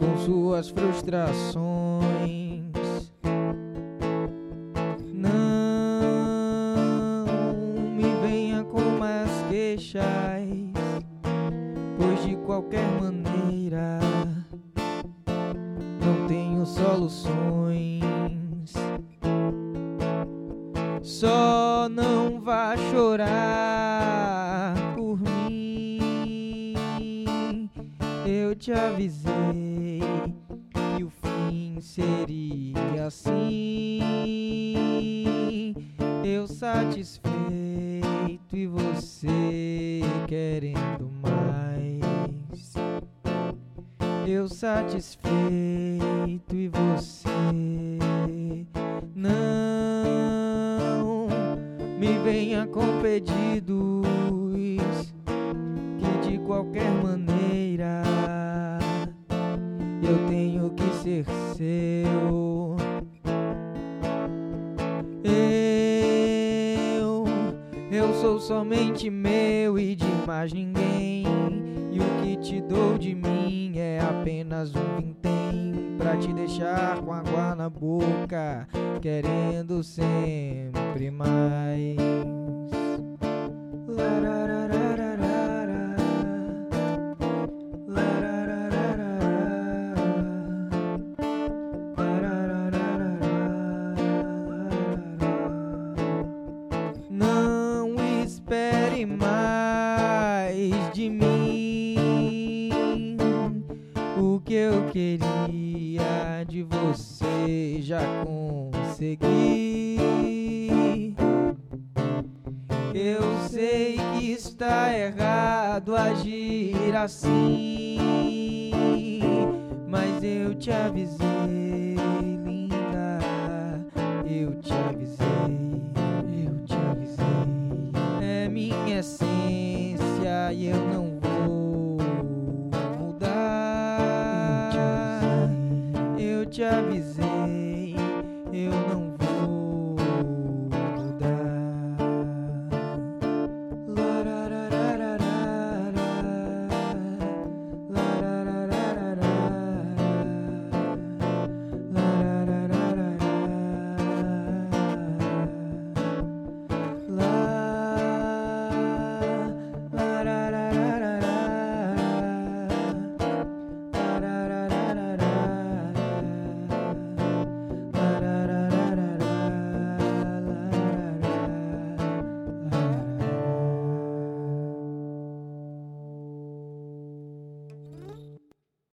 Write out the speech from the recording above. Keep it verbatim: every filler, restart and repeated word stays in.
com suas frustrações. Não me venha com mais queixas, pois de qualquer maneira não tenho soluções. Só não vá chorar por mim. Eu te avisei que o fim seria assim. Eu satisfeito e você querendo mais. Eu satisfeito e você não. Me venha com pedidos que de qualquer maneira eu tenho que ser seu. Eu, eu sou somente meu e de mais ninguém. E o que te dou de mim é apenas um vintém pra te deixar com água na boca, querendo sempre mais. Lararararara, lararararara, lararararara. Não espere mais de mim. O que eu queria de você já consegui. Eu sei que está errado agir assim, mas eu te avisei, linda. Eu te avisei, eu te avisei. É minha essência e eu não vou mudar. Eu te avisei, eu te avisei, eu não vou